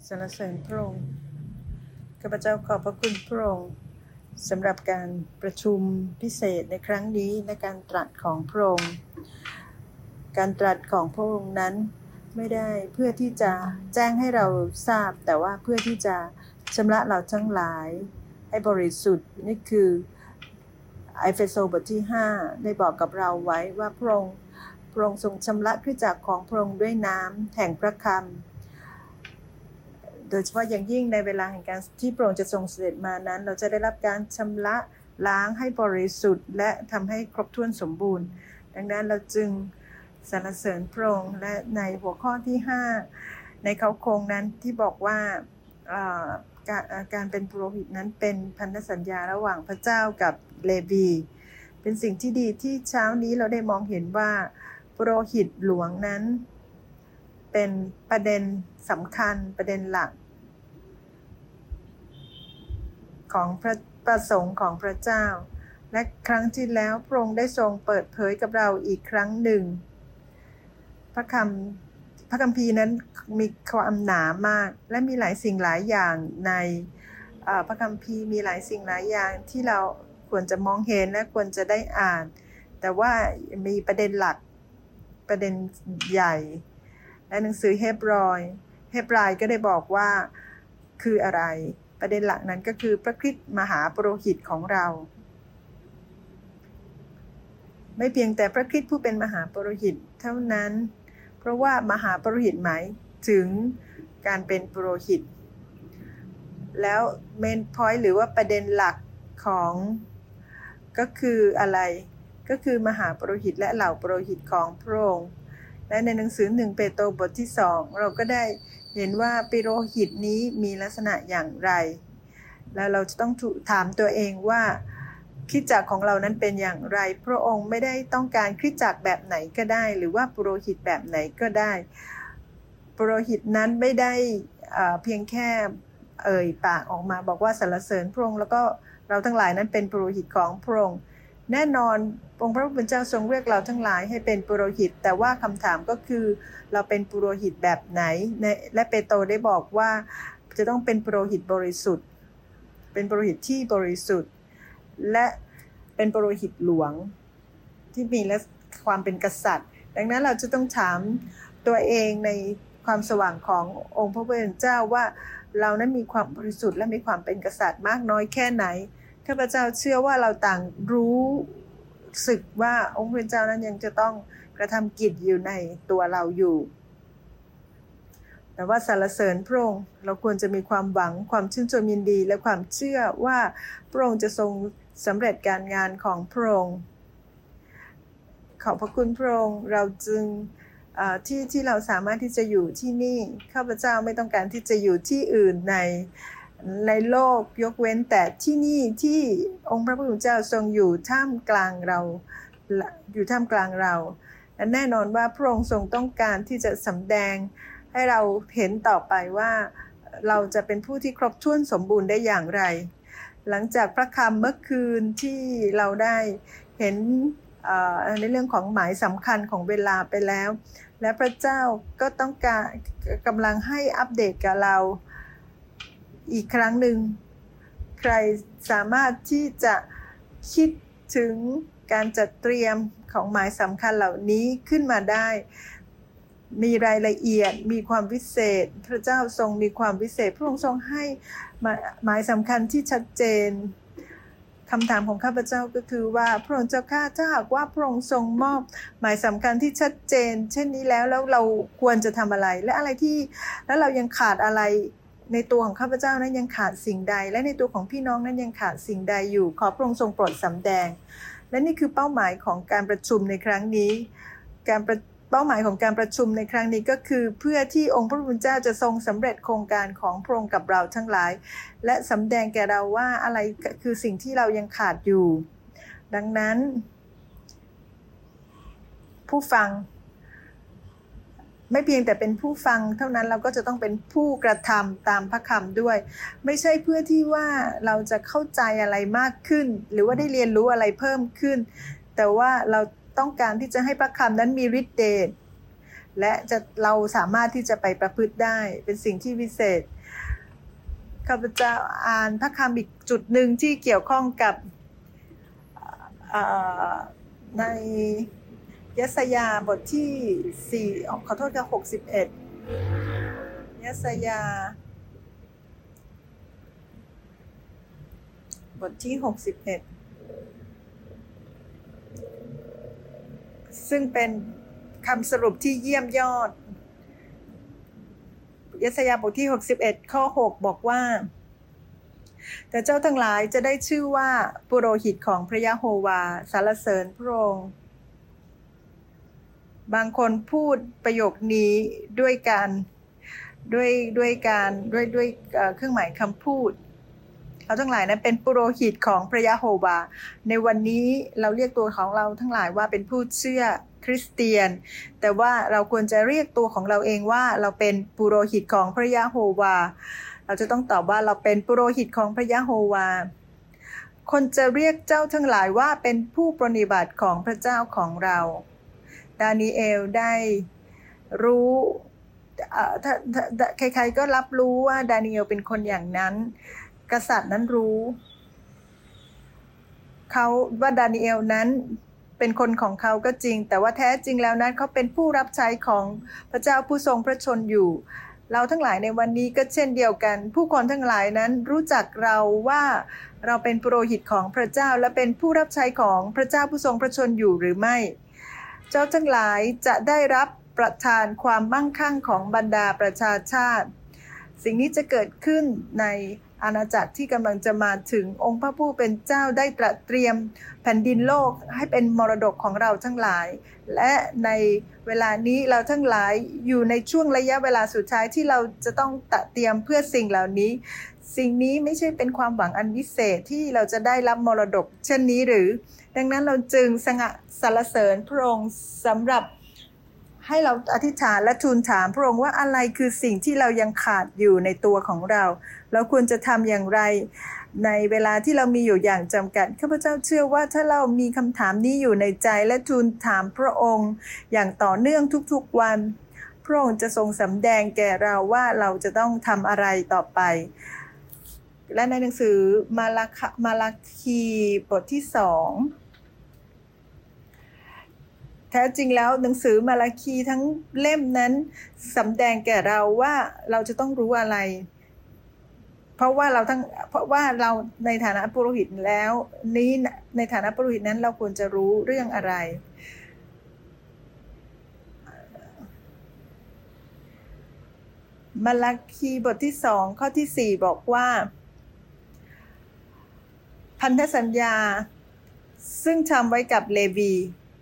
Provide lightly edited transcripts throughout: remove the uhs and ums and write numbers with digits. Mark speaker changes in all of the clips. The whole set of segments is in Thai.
Speaker 1: สรรเสริญพระองค์ข้าพเจ้าขอบพระคุณพระองค์สำหรับการประชุมพิเศษในครั้งนี้และการตรัสของพระองค์การตรัสของพระองค์นั้นไม่ได้เพื่อที่จะแจ้งให้เราทราบแต่ว่าเพื่อที่จะชำระเราทั้งหลายให้บริสุทธิ์นี่คือเอเฟโซบทที่5ได้บอกกับเราไว้ว่าพระองค์ทรงชำระคริสตจักรของพระองค์ด้วยน้ำแห่งพระคำโดยเฉพาะอย่างยิ่งในเวลาแห่งการที่พระองค์จะทรงเสด็จมานั้นเราจะได้รับการชำระล้างให้บริสุทธิ์และทำให้ครบถ้วนสมบูรณ์ดังนั้นเราจึงสรรเสริญพระองค์และในหัวข้อที่5ในเขาโครงนั้นที่บอกว่าการเป็นปุโรหิตนั้นเป็นพันธสัญญาระหว่างพระเจ้ากับเลวีเป็นสิ่งที่ดีที่เช้านี้เราได้มองเห็นว่าปุโรหิตหลวงนั้นเป็นประเด็นสำคัญประเด็นหลักของพระประสงค์ของพระเจ้าและครั้งที่แล้วพระองค์ได้ทรงเปิดเผยกับเราอีกครั้งหนึ่งพระคัมภีร์นั้นมีความหนามากและมีหลายสิ่งหลายอย่างในพระคัมภีร์มีหลายสิ่งหลายอย่างที่เราควรจะมองเห็นและควรจะได้อ่านแต่ว่ามีประเด็นหลักประเด็นใหญ่และหนังสือเฮบรายก็ได้บอกว่าคืออะไรประเด็นหลักนั้นก็คือพระคริสต์มหาปุโรหิตของเราไม่เพียงแต่พระคริสต์ผู้เป็นมหาปุโรหิตเท่านั้นเพราะว่ามหาปุโรหิตหมายถึงการเป็นปุโรหิตแล้วเมนพอยต์หรือว่าประเด็นหลักของก็คืออะไรก็คือมหาปุโรหิตและเหล่าปุโรหิตของพระองค์และในหนังสือ1เปโตรบทที่2เราก็ได้เห็นว่าปุโรหิตนี้มีลักษณะอย่างไรแล้วเราจะต้องถามตัวเองว่าคริสตจักรของเรานั้นเป็นอย่างไรพระองค์ไม่ได้ต้องการคริสตจักรแบบไหนก็ได้หรือว่าปุโรหิตแบบไหนก็ได้ปุโรหิตนั้นไม่ได้เพียงแค่เอ่ยปากออกมาบอกว่าสรรเสริญพระองค์แล้วก็เราทั้งหลายนั้นเป็นปุโรหิตของพระองค์แน่นอนองค์พระผู้เป็นเจ้าทรงเรียกเราทั้งหลายให้เป็นปุโรหิตแต่ว่าคำถามก็คือเราเป็นปุโรหิตแบบไหนและเปโตรได้บอกว่าจะต้องเป็นปุโรหิตบริสุทธิ์เป็นปุโรหิตที่บริสุทธิ์และเป็นปุโรหิตหลวงที่มีและความเป็นกษัตริย์ดังนั้นเราจะต้องถามตัวเองในความสว่างขององค์พระผู้เป็นเจ้าว่าเรานั้นมีความบริสุทธิ์และมีความเป็นกษัตริย์มากน้อยแค่ไหนข้าพเจ้าเชื่อว่าเราต่างรู้สึกว่าองค์พระเจ้านั้นยังจะต้องกระทำกิจอยู่ในตัวเราอยู่แต่ว่าสรรเสริญพระองค์เราควรจะมีความหวังความชื่นชมยินดีและความเชื่อว่าพระองค์จะทรงสำเร็จการงานของพระองค์ขอบพระคุณพระองค์เราจึงที่เราสามารถที่จะอยู่ที่นี่ข้าพเจ้าไม่ต้องการที่จะอยู่ที่อื่นในโลกยกเว้นแต่ที่นี่ที่องค์พระผู้เป็นเจ้าทรงอยู่ท่ามกลางเราและแน่นอนว่าพระองค์ทรงต้องการที่จะสำแดงให้เราเห็นต่อไปว่าเราจะเป็นผู้ที่ครบถ้วนสมบูรณ์ได้อย่างไรหลังจากพระคำเมื่อคืนที่เราได้เห็นในเรื่องของหมายสำคัญของเวลาไปแล้วและพระเจ้าก็ต้องการกำลังให้อัปเดตกับเราอีกครั้งหนึ่งใครสามารถที่จะคิดถึงการจัดเตรียมของหมายสำคัญเหล่านี้ขึ้นมาได้มีรายละเอียดมีความวิเศษพระเจ้าทรงมีความวิเศษพระองค์ทรงให้หมายสำคัญที่ชัดเจนคำถามของข้าพเจ้าก็คือว่าพระองค์เจ้าข้าถ้าหากว่าพระองค์ทรงมอบหมายสำคัญที่ชัดเจนเช่นนี้แล้วเราควรจะทำอะไรและอะไรที่แล้วเรายังขาดอะไรในตัวของข้าพเจ้านั้นยังขาดสิ่งใดและในตัวของพี่น้องนั้นยังขาดสิ่งใดอยู่ขอพระองค์ทรงโปรดสำแดงและนี่คือเป้าหมายของการประชุมในครั้งนี้เป้าหมายของการประชุมในครั้งนี้ก็คือเพื่อที่องค์พระผู้เป็นเจ้าจะทรงสำเร็จโครงการของพระองค์กับเราทั้งหลายและสำแดงแก่เราว่าอะไรคือสิ่งที่เรายังขาดอยู่ดังนั้นผู้ฟังไม่เพียงแต่เป็นผู้ฟังเท่านั้นเราก็จะต้องเป็นผู้กระทำตามพระคำด้วยไม่ใช่เพื่อที่ว่าเราจะเข้าใจอะไรมากขึ้นหรือว่าได้เรียนรู้อะไรเพิ่มขึ้นแต่ว่าเราต้องการที่จะให้พระคำนั้นมีฤทธิ์เดชและเราสามารถที่จะไปประพฤติได้เป็นสิ่งที่วิเศษข้าพเจ้าอ่านพระคำอีกจุดหนึ่งที่เกี่ยวข้องกับในยสยาบทที่4ขอโทษค่ะ61ยสยาบทที่61ซึ่งเป็นคำสรุปที่เยี่ยมยอดยสยาบทที่61ข้อ6บอกว่าแต่เจ้าทั้งหลายจะได้ชื่อว่าปุโรหิตของพระยะโฮวาสรรเสริญพระองค์บางคนพูดประโยคนี้ด้วยเครื่องหมายคำพูดเราทั้งหลายนั้นเป็นปุโรหิตของพระยะโฮวาในวันนี้เราเรียกตัวของเราทั้งหลายว่าเป็นผู้เชื่อคริสเตียนแต่ว่าเราควรจะเรียกตัวของเราเองว่าเราเป็นปุโรหิตของพระยะโฮวาเราจะต้องตอบว่าเราเป็นปุโรหิตของพระยะโฮวาคนจะเรียกเจ้าทั้งหลายว่าเป็นผู้ปรนนิบัติของพระเจ้าของเราดานีเอลได้รู้ใครๆก็รับรู้ว่าดานีเอลเป็นคนอย่างนั้นกษัตริย์นั้นรู้เขาว่าดานีเอลนั้นเป็นคนของเขาก็จริงแต่ว่าแท้จริงแล้วนั้นเขาเป็นผู้รับใช้ของพระเจ้าผู้ทรงพระชนอยู่เราทั้งหลายในวันนี้ก็เช่นเดียวกันผู้คนทั้งหลายนั้นรู้จักเราว่าเราเป็นปุโรหิตของพระเจ้าและเป็นผู้รับใช้ของพระเจ้าผู้ทรงพระชนอยู่หรือไม่เจ้าทั้งหลายจะได้รับประทานความมั่งคั่งของบรรดาประชาชาติสิ่งนี้จะเกิดขึ้นในอาณาจักรที่กำลังจะมาถึงองค์พระผู้เป็นเจ้าได้ตระเตรียมแผ่นดินโลกให้เป็นมรดกของเราทั้งหลายและในเวลานี้เราทั้งหลายอยู่ในช่วงระยะเวลาสุดท้ายที่เราจะต้องตระเตรียมเพื่อสิ่งเหล่านี้สิ่งนี้ไม่ใช่เป็นความหวังอันวิเศษที่เราจะได้รับมรดกเช่นนี้หรือดังนั้นเราจึงสรรเสริญพระองค์สำหรับให้เราอธิษฐานและทูลถามพระองค์ว่าอะไรคือสิ่งที่เรายังขาดอยู่ในตัวของเราเราควรจะทำอย่างไรในเวลาที่เรามีอยู่อย่างจำกัดข้าพเจ้าเชื่อว่าถ้าเรามีคำถามนี้อยู่ในใจและทูลถามพระองค์อย่างต่อเนื่องทุกๆวันพระองค์จะทรงสำแดงแก่เราว่าเราจะต้องทำอะไรต่อไปและในหนังสือมาลาคีบทที่2แท้จริงแล้วหนังสือมาลาคีทั้งเล่มนั้นสำแดงแก่เราว่าเราจะต้องรู้อะไรเพราะว่าเราในฐานะปุโรหิตแล้วนี้ในฐานะปุโรหิตนั้นเราควรจะรู้เรื่องอะไรมาลาคีบทที่2ข้อที่4บอกว่าพันธสัญญาซึ่งทำไว้กับเลวี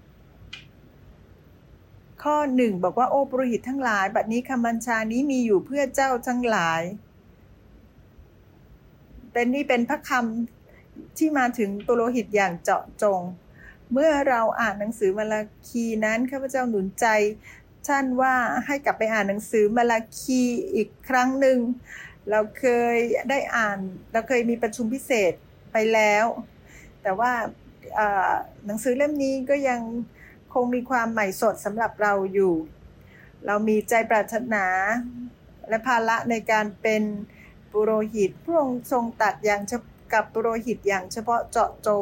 Speaker 1: ข้อ1บอกว่าโอ้ปุโรหิตทั้งหลายบัดนี้คำบัญชานี้มีอยู่เพื่อเจ้าทั้งหลายนี่เป็นพระคำที่มาถึงปุโรหิตอย่างเจาะจงเมื่อเราอ่านหนังสือมาลาคีนั้นข้าพเจ้าหนุนใจท่านว่าให้กลับไปอ่านหนังสือมาลาคีอีกครั้งหนึ่งเราเคยได้อ่านเราเคยมีประชุมพิเศษไปแล้วแต่ว่าหนังสือเล่มนี้ก็ยังคงมีความใหม่สดสำหรับเราอยู่เรามีใจปรารถนาและภาระในการเป็นปุโรหิตพระองค์ทรงตัดอย่างกับปุโรหิตอย่างเฉพาะเจาะจง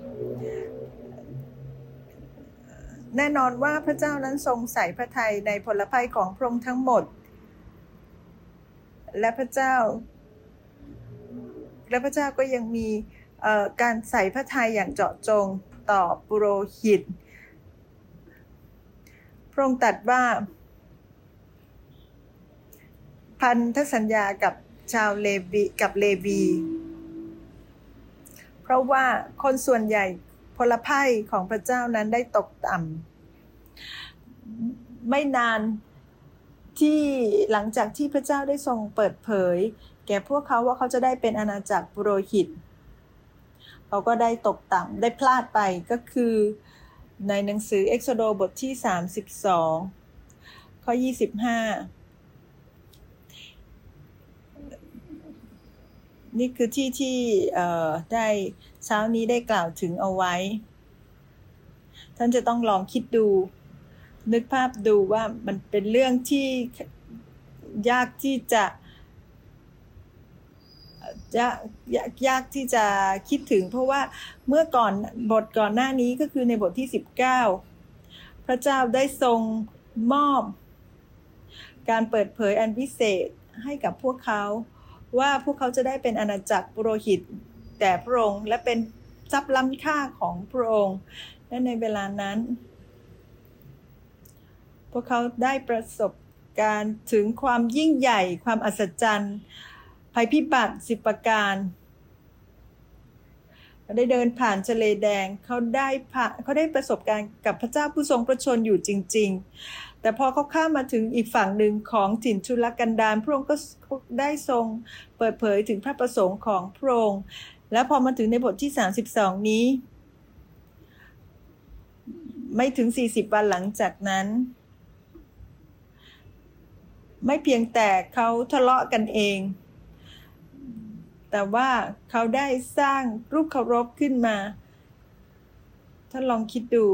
Speaker 1: แน่นอนว่าพระเจ้านั้นทรงใส่พระทัยในผลภัยของพระองค์ทั้งหมดและพระเจ้าก็ยังมีการใส่พระทัยอย่างเจาะจงต่อปุโรหิตพระองค์ตรัสว่าพันธสัญญากับชาวเลวีเพราะว่าคนส่วนใหญ่พลภัยของพระเจ้านั้นได้ตกต่ำไม่นานที่หลังจากที่พระเจ้าได้ทรงเปิดเผยแก่พวกเขาว่าเขาจะได้เป็นอาณาจักรปุโรหิตเขาก็ได้ตกต่ำได้พลาดไปก็คือในหนังสือเอ็กโซโดบทที่32ข้อ25นี่คือที่ได้เช้านี้ได้กล่าวถึงเอาไว้ท่านจะต้องลองคิดดูนึกภาพดูว่ามันเป็นเรื่องที่ยากที่จะคิดถึงเพราะว่าเมื่อก่อนบทก่อนหน้านี้ก็คือในบทที่19พระเจ้าได้ทรงมอบการเปิดเผยอันพิเศษให้กับพวกเขาว่าพวกเขาจะได้เป็นอาณาจักรปุโรหิตแต่พระองค์และเป็นทรัพย์ล้ำค่าของพระองค์และในเวลานั้นพวกเขาได้ประสบการณ์ถึงความยิ่งใหญ่ความอัศจรรย์ภัยพิบัติ10ประการได้เดินผ่านทะเลแดงเขาได้ประสบการณ์กับพระเจ้าผู้ทรงพระชนอยู่จริงๆแต่พอเขาข้ามมาถึงอีกฝั่งหนึ่งของถิ่นทุรกันดารพระองค์ก็ได้ทรงเปิดเผยถึงพระประสงค์ของพระองค์และพอมาถึงในบทที่32นี้ไม่ถึง40วันหลังจากนั้นไม่เพียงแต่เขาทะเลาะกันเองแต่ว่าเขาได้สร้างรูปเคารพขึ้นมาถ้าลองคิดดู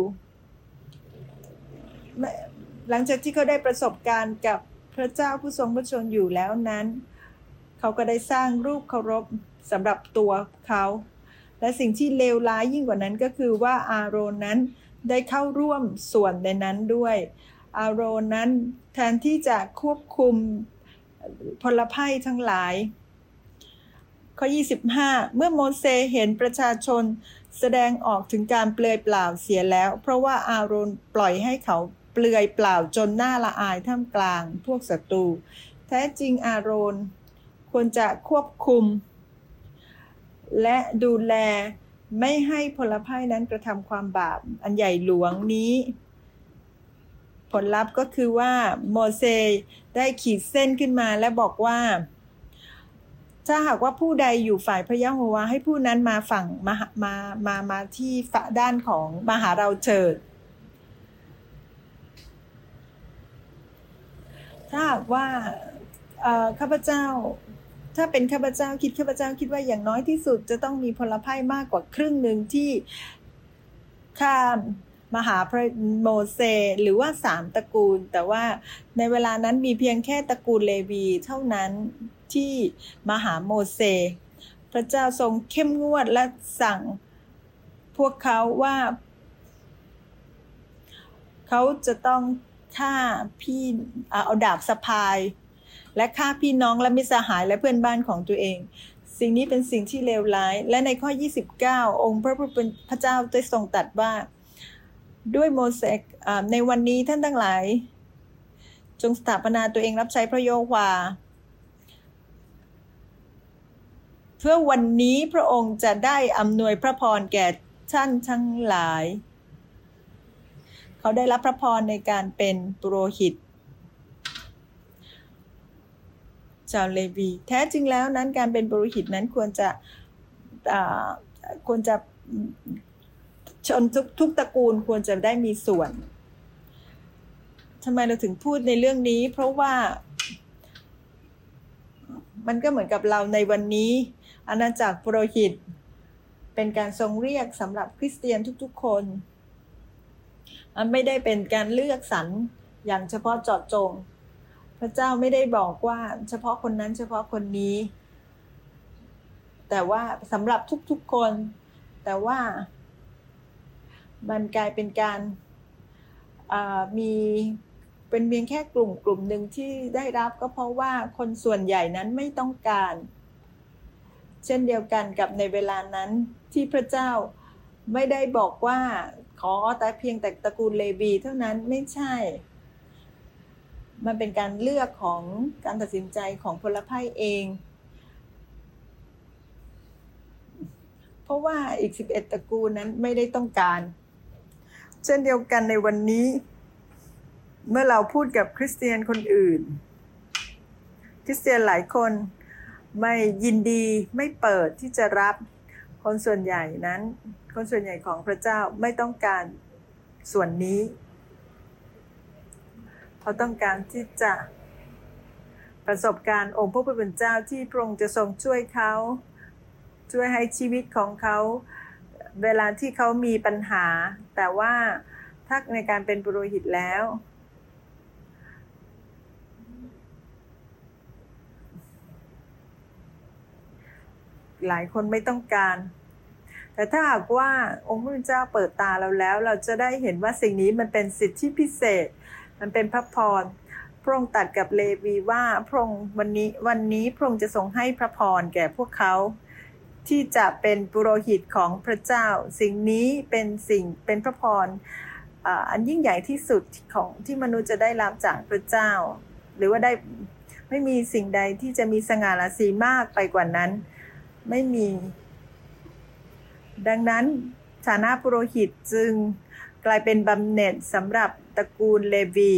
Speaker 1: หลังจากที่เขาได้ประสบการณ์กับพระเจ้าผู้ทรงพระชนอยู่แล้วนั้นเขาก็ได้สร้างรูปเคารพสำหรับตัวเขาและสิ่งที่เลวร้ายยิ่งกว่านั้นก็คือว่าอาโรนนั้นได้เข้าร่วมส่วนในนั้นด้วยอาโรนนั้นแทนที่จะควบคุมพลภัยทั้งหลายข้อ25เมื่อโมเสสเห็นประชาชนแสดงออกถึงการเปลือยเปล่าเสียแล้วเพราะว่าอาโรนปล่อยให้เขาเปลือยเปล่าจนน่าละอายท่ามกลางพวกศัตรูแท้จริงอาโรนควรจะควบคุมและดูแลไม่ให้พลภัยนั้นกระทำความบาปอันใหญ่หลวงนี้ผลลัพธ์ก็คือว่าโมเสสได้ขีดเส้นขึ้นมาและบอกว่าถ้าหากว่าผู้ใดอยู่ฝ่ายพระยะโฮวาให้ผู้นั้นมาฝั่งมาที่ฝั่งด้านของมาหาเราเถิดถ้าหากว่าข้าพเจ้าถ้าเป็นข้าพเจ้าคิดว่าอย่างน้อยที่สุดจะต้องมีพลภัยมากกว่าครึ่งหนึ่งที่ข้ามมาหาพระโมเสสหรือว่า3ตระกูลแต่ว่าในเวลานั้นมีเพียงแค่ตระกูลเลวีเท่านั้นที่มาหาโมเสสพระเจ้าทรงเข้มงวดและสั่งพวกเขาว่าเขาจะต้องฆ่าพี่เอาดาบสะพายและฆ่าพี่น้องและมิตรสหายและเพื่อนบ้านของตัวเองสิ่งนี้เป็นสิ่งที่เลวร้ายและในข้อ29องค์พระผู้เป็นพระเจ้าได้ทรงตรัสว่าด้วยโมเสสในวันนี้ท่านทั้งหลายจงสถาปนาตัวเองรับใช้พระยะโฮวาเพื่อวันนี้พระองค์จะได้อำนวยพระพรแก่ท่านทั้งหลายเขาได้รับพระพรในการเป็นปุโรหิตชาวเลวีแท้จริงแล้วนั้นการเป็นปุโรหิตนั้นควรจะชนทุกตระกูลควรจะได้มีส่วนทำไมเราถึงพูดในเรื่องนี้เพราะว่ามันก็เหมือนกับเราในวันนี้อาณาจักรปุโรหิตเป็นการทรงเรียกสำหรับคริสเตียนทุกๆคนไม่ได้เป็นการเลือกสรรอย่างเฉพาะเจาะจงพระเจ้าไม่ได้บอกว่าเฉพาะคนนั้นเฉพาะคนนี้แต่ว่าสำหรับทุกๆคนแต่ว่ามันกลายเป็นการมีเป็นเพียงแค่กลุ่มหนึ่งที่ได้รับก็เพราะว่าคนส่วนใหญ่นั้นไม่ต้องการเช่นเดียวกันกับในเวลานั้นที่พระเจ้าไม่ได้บอกว่าขอแต่เพียงแต่ตระกูลเลวีเท่านั้นไม่ใช่มันเป็นการเลือกของการตัดสินใจของพลภัยเองเพราะว่าอีก11ตระกูลนั้นไม่ได้ต้องการเช่นเดียวกันในวันนี้เมื่อเราพูดกับคริสเตียนคนอื่นคริสเตียนหลายคนไม่ยินดีไม่เปิดที่จะรับคนส่วนใหญ่ของพระเจ้าไม่ต้องการส่วนนี้เขาต้องการที่จะประสบการณ์องค์พระผู้เป็นเจ้าที่พระองค์จะทรงช่วยเขาช่วยให้ชีวิตของเขาเวลาที่เขามีปัญหาแต่ว่าถ้าในการเป็นปุโรหิตแล้วหลายคนไม่ต้องการแต่ถ้าหากว่าองค์พระผู้เป็นเจ้าเปิดตาเราแล้วเราจะได้เห็นว่าสิ่งนี้มันเป็นสิทธิพิเศษมันเป็นพระพรพระองค์ตรัสกับเลวีว่าพระองค์วันนี้พระองค์จะทรงให้พระพรแก่พวกเขาที่จะเป็นปุโรหิตของพระเจ้าสิ่งนี้เป็นพระพรอันยิ่งใหญ่ที่สุดของที่มนุษย์จะได้รับจากพระเจ้าหรือว่าได้ไม่มีสิ่งใดที่จะมีสง่าราศีมากไปกว่านั้นไม่มีดังนั้นฐานะปุโรหิตจึงกลายเป็นบำเหน็จสำหรับตระกูลเล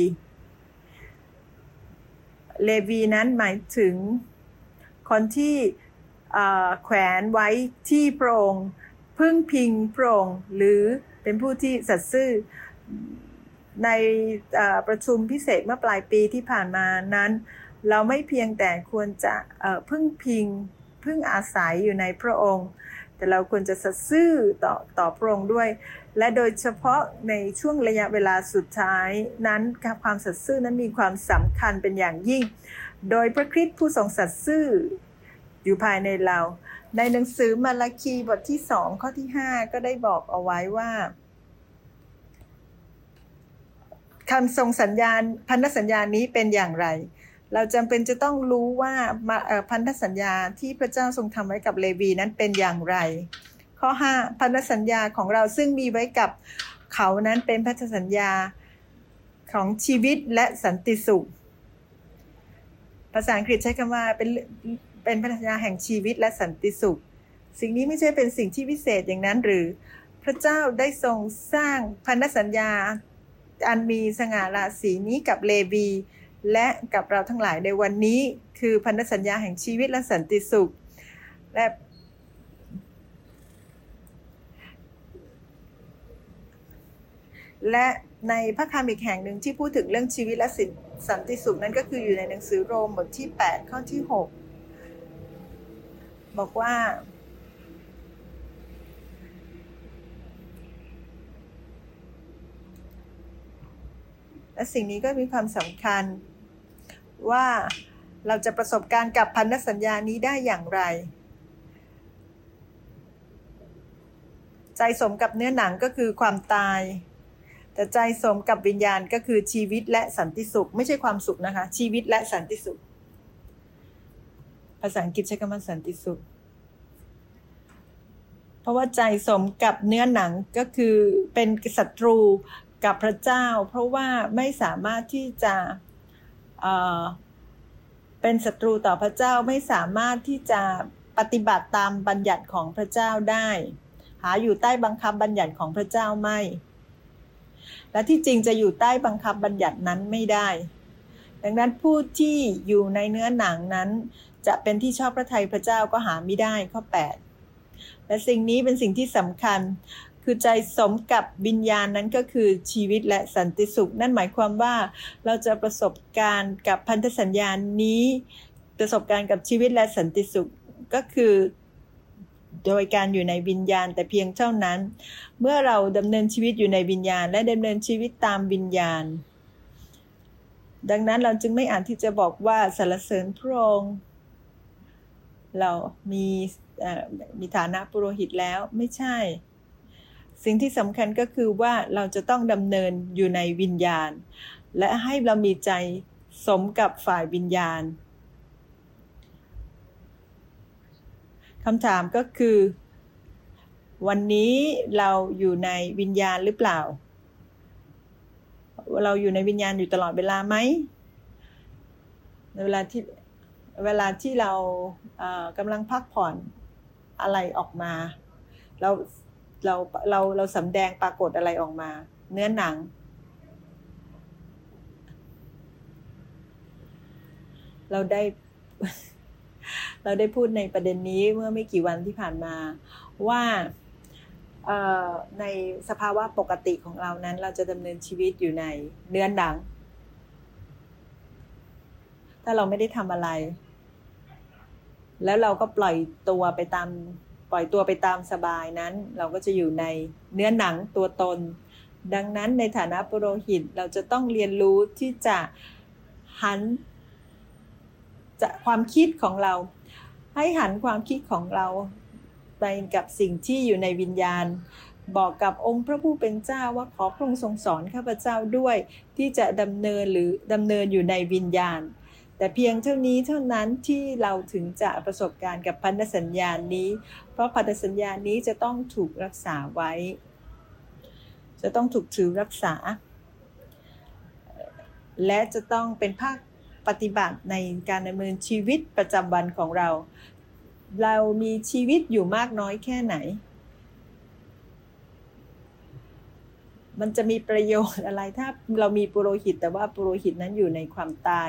Speaker 1: วีนั้นหมายถึงคนที่แขวนไว้ที่พระองค์พึ่งพิงพระองค์หรือเป็นผู้ที่สัตย์ซื่อในประชุมพิเศษเมื่อปลายปีที่ผ่านมานั้นเราไม่เพียงแต่ควรจะพึ่งอาศัยอยู่ในพระองค์แต่เราควรจะสัตย์ซื่อต่อพระองค์ด้วยและโดยเฉพาะในช่วงระยะเวลาสุดท้ายนั้นความสัตย์ซื่อนั้นมีความสำคัญเป็นอย่างยิ่งโดยพระคริสต์ผู้ทรงสัตย์ซื่ออยู่ภายในเราในหนังสือมาราคีบทที่2ข้อที่5ก็ได้บอกเอาไว้ว่าคำทรงสัญญาณพันธสัญญานี้เป็นอย่างไรเราจำเป็นจะต้องรู้ว่าพันธสัญญาที่พระเจ้าทรงทำไว้กับเลวีนั้นเป็นอย่างไรข้อ5พันธสัญญาของเราซึ่งมีไว้กับเขานั้นเป็นพันธสัญญาของชีวิตและสันติสุขภาษาอังกฤษใช้คำว่าเป็นพันธสัญญาแห่งชีวิตและสันติสุขสิ่งนี้ไม่ใช่เป็นสิ่งที่พิเศษอย่างนั้นหรือพระเจ้าได้ทรงสร้างพันธสัญญาอันมีสง่าราศีนี้กับเลวีและกับเราทั้งหลายในวันนี้คือพันธสัญญาแห่งชีวิตและสันติสุขและในพระคัมภีร์อีกแห่งหนึ่งที่พูดถึงเรื่องชีวิตและสันติสุขนั้นก็คืออยู่ในหนังสือโรมบทที่8ข้อที่6บอกว่าและสิ่งนี้ก็มีความสำคัญว่าเราจะประสบการณ์กับพันธสัญญานี้ได้อย่างไรใจสมกับเนื้อหนังก็คือความตายแต่ใจสมกับวิญญาณก็คือชีวิตและสันติสุขไม่ใช่ความสุขนะคะชีวิตและสันติสุขภาษาอังกฤษใช้คำว่าสันติสุขเพราะว่าใจสมกับเนื้อหนังก็คือเป็นศัตรูกับพระเจ้าเพราะว่าไม่สามารถที่จะเป็นศัตรูต่อพระเจ้าไม่สามารถที่จะปฏิบัติตามบัญญัติของพระเจ้าได้หาอยู่ใต้บังคับบัญญัติของพระเจ้าไม่และที่จริงจะอยู่ใต้บังคับบัญญัตินั้นไม่ได้ดังนั้นผู้ที่อยู่ในเนื้อหนังนั้นจะเป็นที่ชอบพระทัยพระเจ้าก็หาไม่ได้ข้อ8และสิ่งนี้เป็นสิ่งที่สำคัญคือใจสมกับวิญญาณนั้นก็คือชีวิตและสันติสุขนั่นหมายความว่าเราจะประสบการณ์กับพันธสัญญานี้ประสบการณ์กับชีวิตและสันติสุขก็คือโดยการอยู่ในวิญญาณแต่เพียงเท่านั้นเมื่อเราดำเนินชีวิตอยู่ในวิญญาณและดำเนินชีวิตตามวิญญาณดังนั้นเราจึงไม่อาจที่จะบอกว่าสรรเสริญพระองค์เรามีฐานะปุโรหิตแล้วไม่ใช่สิ่งที่สำคัญก็คือว่าเราจะต้องดำเนินอยู่ในวิญญาณและให้เรามีใจสมกับฝ่ายวิญญาณคำถามก็คือวันนี้เราอยู่ในวิญญาณหรือเปล่าเราอยู่ในวิญญาณอยู่ตลอดเวลาไหมในเวลาที่เรากำลังพักผ่อนอะไรออกมาเราสำแดงปรากฏอะไรออกมาเนื้อหนังเราได้พูดในประเด็นนี้เมื่อไม่กี่วันที่ผ่านมาว่าในสภาวะปกติของเรานั้นเราจะดำเนินชีวิตอยู่ในเนื้อหนังถ้าเราไม่ได้ทำอะไรแล้วเราก็ปล่อยตัวไปตามสบายนั้นเราก็จะอยู่ในเนื้อหนังตัวตนดังนั้นในฐานะปุโรหิตเราจะต้องเรียนรู้ที่จะหันความคิดของเราให้หันความคิดของเราไปกับสิ่งที่อยู่ในวิญญาณบอกกับองค์พระผู้เป็นเจ้าว่าขอพระองค์ทรงสอนข้าพเจ้าด้วยที่จะดำเนินอยู่ในวิญญาณแต่เพียงเท่านี้เท่านั้นที่เราถึงจะประสบการณ์กับพันธสัญญาณนี้เพราะพันธสัญญาณนี้จะต้องถูกรักษาไว้จะต้องถูกถือรักษาและจะต้องเป็นภาคปฏิบัติในการดำเนินชีวิตประจำวันของเรามีชีวิตอยู่มากน้อยแค่ไหนมันจะมีประโยชน์อะไรถ้าเรามีปุโรหิตแต่ว่าปุโรหิตนั้นอยู่ในความตาย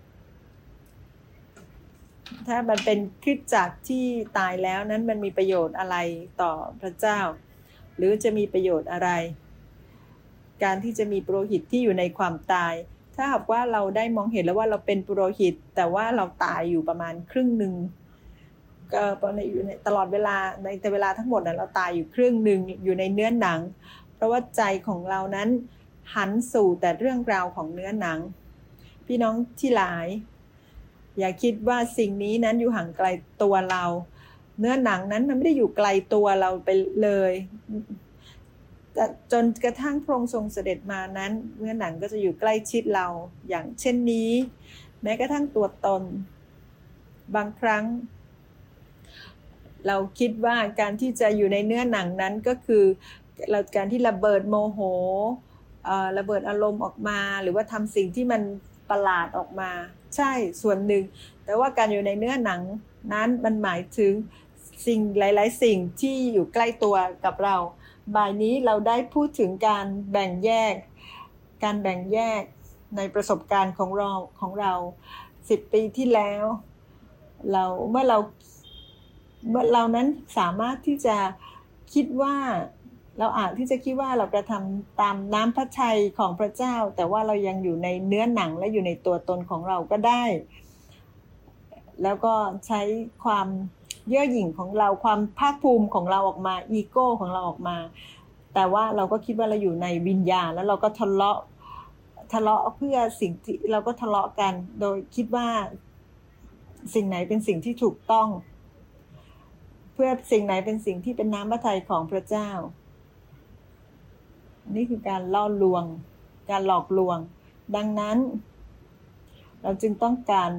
Speaker 1: ถ้ามันเป็นคริสตจักรที่ตายแล้วนั้นมันมีประโยชน์อะไรต่อพระเจ้าหรือจะมีประโยชน์อะไรการที่จะมีปุโรหิตที่อยู่ในความตายถ้าหากว่าเราได้มองเห็นแล้วว่าเราเป็นปุโรหิตแต่ว่าเราตายอยู่ประมาณครึ่งหนึ่งก็อยู่ในตลอดเวลาในแต่เวลาทั้งหมดนั้นเราตายอยู่ครึ่งหนึ่งอยู่ในเนื้อหนังเพราะว่าใจของเรานั้นหันสู่แต่เรื่องราวของเนื้อหนังพี่น้องที่หลายอย่าคิดว่าสิ่งนี้นั้นอยู่ห่างไกลตัวเราเนื้อหนังนั้นมันไม่ได้อยู่ไกลตัวเราไปเลยจนกระทั่งพระองค์ทรงเสด็จมานั้นเนื้อหนังก็จะอยู่ใกล้ชิดเราอย่างเช่นนี้แม้กระทั่งตัวตนบางครั้งเราคิดว่าการที่จะอยู่ในเนื้อหนังนั้นก็คือการที่ระเบิดโมโหระเบิดอารมณ์ออกมาหรือว่าทำสิ่งที่มันประหลาดออกมาใช่ส่วนหนึ่งแต่ว่าการอยู่ในเนื้อหนังนั้นมันหมายถึงสิ่งหลายๆสิ่งที่อยู่ใกล้ตัวกับเราบ่ายนี้เราได้พูดถึงการแบ่งแยกในประสบการณ์ของเรา10 ปีที่แล้วเมื่อเรานั้นสามารถที่จะคิดว่าเราอาจที่จะคิดว่าเรากระทำตามน้ำพระทัยของพระเจ้าแต่ว่าเรายังอยู่ในเนื้อหนังและอยู่ในตัวตนของเราก็ได้แล้วก็ใช้ความเย่อหยิ่งของเราความภาคภูมิของเราออกมาอีโก้ของเราออกมาแต่ว่าเราก็คิดว่าเราอยู่ในวิญญาณแล้วเราก็ทะเลาะเพื่อสิ่งที่เราก็ทะเลาะกันโดยคิดว่าสิ่งไหนเป็นสิ่งที่ถูกต้องเพื่อสิ่งไหนเป็นสิ่งที่เป็นน้ำพระทัยของพระเจ้านี่คือการล่อลวงการหลอกลวงดังนั้นเราจึงต้องการ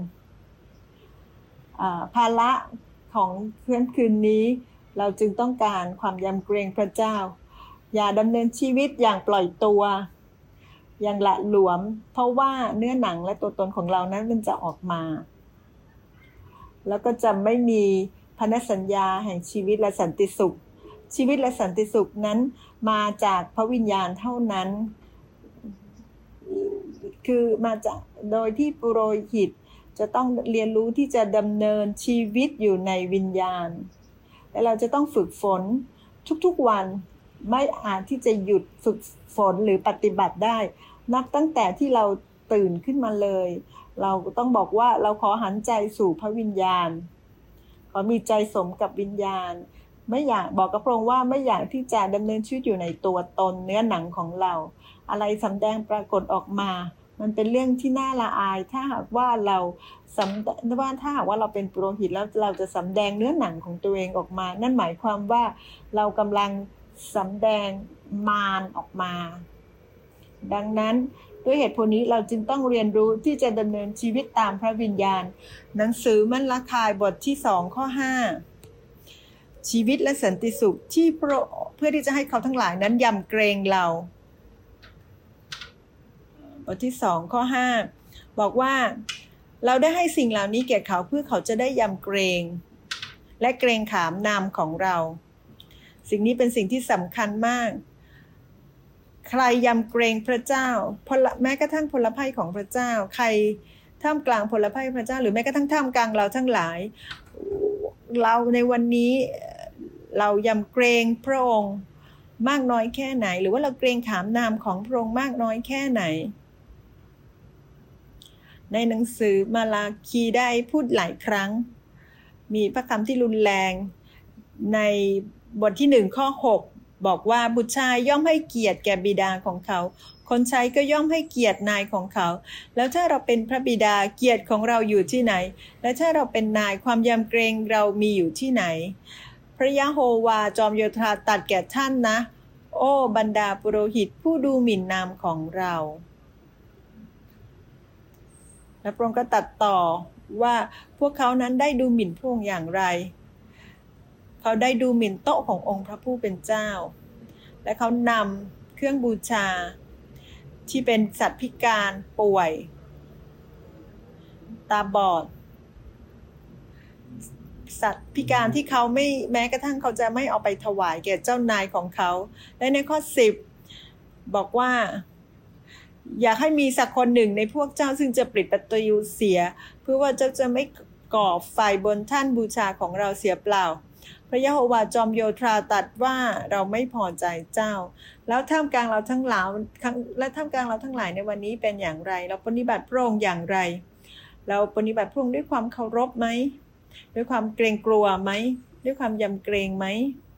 Speaker 1: ภาระของคืนนี้เราจึงต้องการความยำเกรงพระเจ้าอย่าดำเนินชีวิตอย่างปล่อยตัวอย่างละหลวมเพราะว่าเนื้อหนังและตัวตนของเรานั้นมันจะออกมาแล้วก็จะไม่มีพันธสัญญาแห่งชีวิตและสันติสุขชีวิตและสันติสุขนั้นมาจากพระวิญญาณเท่านั้นคือมาจากโดยที่ปุโรหิตจะต้องเรียนรู้ที่จะดำเนินชีวิตอยู่ในวิญญาณและเราจะต้องฝึกฝนทุกๆวันไม่อาจที่จะหยุดฝึกฝนหรือปฏิบัติได้นับตั้งแต่ที่เราตื่นขึ้นมาเลยเราต้องบอกว่าเราขอหันใจสู่พระวิญญาณขอมีใจสมกับวิญญาณไม่อยากบอกกับพระองค์ว่าไม่อยากที่จะดำเนินชีวิตอยู่ในตัวตนเนื้อหนังของเราอะไรสำแดงปรากฏออกมามันเป็นเรื่องที่น่าละอายถ้าหากว่าเราถ้าหากว่าเราเป็นปุโรหิตแล้วเราจะสำแดงเนื้อหนังของตัวเองออกมานั่นหมายความว่าเรากำลังสำแดงมารออกมาดังนั้นด้วยเหตุผลนี้เราจึงต้องเรียนรู้ที่จะดำเนินชีวิตตามพระวิญญาณหนังสือมัลคายบทที่2ข้อ5ชีวิตและสันติสุขที่เพื่อที่จะให้เขาทั้งหลายนั้นยำเกรงเราบทที่2ข้อ5บอกว่าเราได้ให้สิ่งเหล่านี้แก่เขาเพื่อเขาจะได้ยำเกรงและเกรงขามนามของเราสิ่งนี้เป็นสิ่งที่สำคัญมากใครยำเกรงพระเจ้าแม้กระทั่งพลภัยของพระเจ้าใครท่ามกลางพลภัยพระเจ้าหรือแม้กระทั่งท่ามกลางเราทั้งหลายเราในวันนี้เรายำเกรงพระองค์มากน้อยแค่ไหนหรือว่าเราเกรงขามนามของพระองค์มากน้อยแค่ไหนในหนังสือมาลาคีได้พูดหลายครั้งมีพระคำที่รุนแรงในบทที่1ข้อ6 บอกว่าบุตรชายย่อมให้เกียรติแก่บิดาของเขาคนใช้ก็ย่อมให้เกียรตินายของเขาแล้วถ้าเราเป็นพระบิดาเกียรติของเราอยู่ที่ไหนและถ้าเราเป็นนายความยำเกรงเรามีอยู่ที่ไหนพระยะโฮวาจอมโยธาตรัสแก่ท่านนะโอ้บรรดาปุโรหิตผู้ดูหมิ่นนามของเราและพระองค์ก็ตรัสต่อว่าพวกเขานั้นได้ดูหมิ่นพระองค์อย่างไรเขาได้ดูหมิ่นโต๊ะขององค์พระผู้เป็นเจ้าและเขานำเครื่องบูชาที่เป็นสัตว์พิการป่วยตาบอดสัตว์พิการที่เขาไม่แม้กระทั่งเขาจะไม่เอาไปถวายแก่เจ้านายของเขาและในข้อ10บอกว่าอยากให้มีสักคนหนึ่งในพวกเจ้าซึ่งจะปิดประตูเสียเพื่อว่าเจ้าจะไม่ก่อไฟบนท่านบูชาของเราเสียเปล่าพระยะโฮวาจอมโยธาตรัสว่าเราไม่พอใจเจ้าแล้วท่ามกลางเราทั้งหลายในวันนี้เป็นอย่างไรเราปฏิบัติพระองค์อย่างไรเราปฏิบัติพระองค์ด้วยความเคารพไหมด้วยความเกรงกลัวไหมด้วยความยำเกรงไหม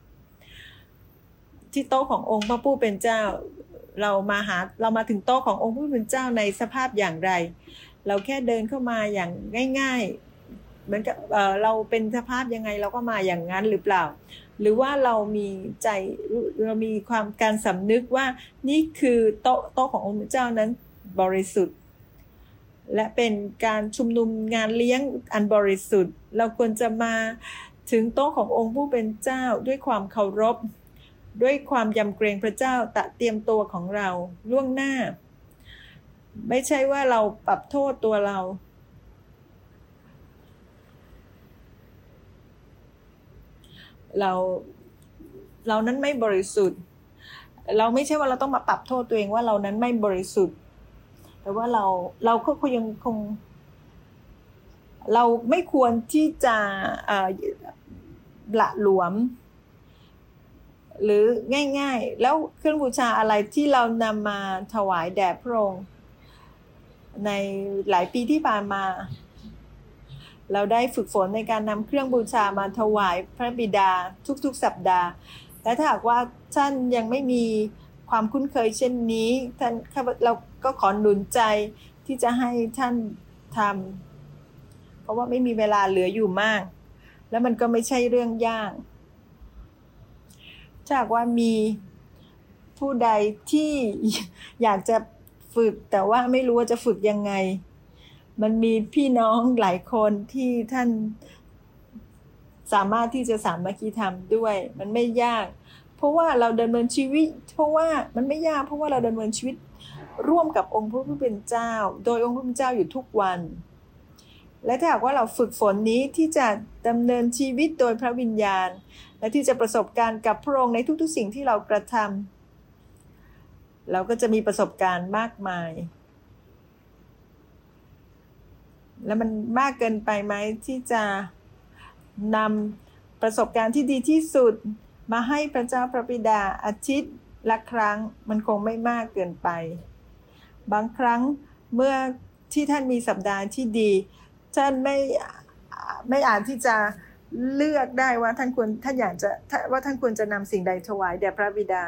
Speaker 1: ที่โต๊ะขององค์พระผู้เป็นเจ้าเรามาถึงโต๊ะขององค์ผู้เป็นเจ้าในสภาพอย่างไรเราแค่เดินเข้ามาอย่างง่ายๆเหมือนกับเราเป็นสภาพยังไงเราก็มาอย่างนั้นหรือเปล่าหรือว่าเรามีใจเรามีความการสำนึกว่านี่คือโต๊ะขององค์พระเจ้านั้นบริสุทธิ์และเป็นการชุมนุมงานเลี้ยงอันบริสุทธิ์เราควรจะมาถึงโต๊ะขององค์ผู้เป็นเจ้าด้วยความเคารพด้วยความยำเกรงพระเจ้าเตรียมตัวของเราล่วงหน้าไม่ใช่ว่าเราปรับโทษตัวเรานั้นไม่บริสุทธิ์เราไม่ใช่ว่าเราต้องมาปรับโทษตัวเองว่าเรานั้นไม่บริสุทธิ์แต่ว่าเราก็ยังคงเราไม่ควรที่จะละหลวมหรือง่ายๆแล้วเครื่องบูชาอะไรที่เรานำมาถวายแด่พระองค์ในหลายปีที่ผ่านมาเราได้ฝึกฝนในการนำเครื่องบูชามาถวายพระบิดาทุกๆสัปดาห์และถ้าหากว่าท่านยังไม่มีความคุ้นเคยเช่นนี้เราก็ขอหนุนใจที่จะให้ท่านทำเพราะว่าไม่มีเวลาเหลืออยู่มากแล้วมันก็ไม่ใช่เรื่องยากถ้าหากว่ามีผู้ใดที่อยากจะฝึกแต่ว่าไม่รู้ว่าจะฝึกยังไงมันมีพี่น้องหลายคนที่ท่านสามารถที่จะสามัคคีธรรมด้วยมันไม่ยากเพราะว่าเราดำเนินชีวิตเพราะว่าเราดำเนินชีวิตร่วมกับองค์พระผู้เป็นเจ้าโดยองค์พระผู้เป็นเจ้าอยู่ทุกวันและถ้าหากว่าเราฝึกฝนนี้ที่จะดำเนินชีวิตโดยพระวิญญาณและที่จะประสบการณ์กับพระองค์ในทุกๆสิ่งที่เรากระทำเราก็จะมีประสบการณ์มากมายแล้วมันมากเกินไปไหมที่จะนำประสบการณ์ที่ดีที่สุดมาให้พระเจ้าพระบิดาอาทิตย์ละครั้งมันคงไม่มากเกินไปบางครั้งเมื่อที่ท่านมีสัปดาห์ที่ดีท่านไม่อาจที่จะเลือกได้ว่าท่านควรจะนำสิ่งใดถวายแด่พระบิดา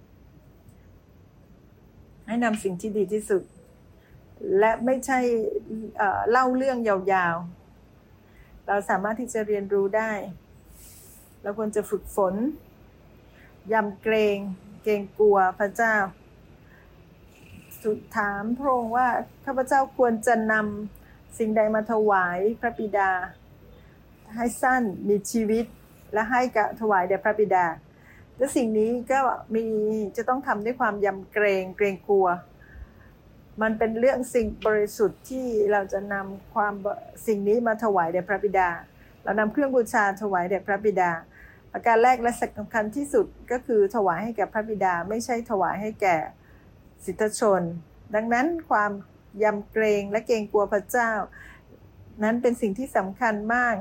Speaker 1: ให้นำสิ่งที่ดีที่สุดและไม่ใช่เล่าเรื่องยาวๆเราสามารถที่จะเรียนรู้ได้เราควรจะฝึกฝนยำเกรงกลัวพระเจ้าสุดถามพระองค์ว่าข้าพเจ้าควรจะนำสิ่งใดมาถวายพระบิดาให้สั้นมีชีวิตและให้กับถวายแด่พระบิดาและสิ่งนี้ก็จะต้องทำด้วยความยำเกรงกลัวมันเป็นเรื่องสิ่งบริสุทธิ์ที่เราจะนำสิ่งนี้มาถวายแด่พระบิดาเรานำเครื่องบูชาถวายแด่พระบิดาประการแรกและสำคัญที่สุดก็คือถวายให้แก่พระบิดาไม่ใช่ถวายให้แก่ศิษยชนดังนั้นความยำเกรงและเกรงกลัวพระเจ้านั้นเป็นสิ่งที่สำคัญมาก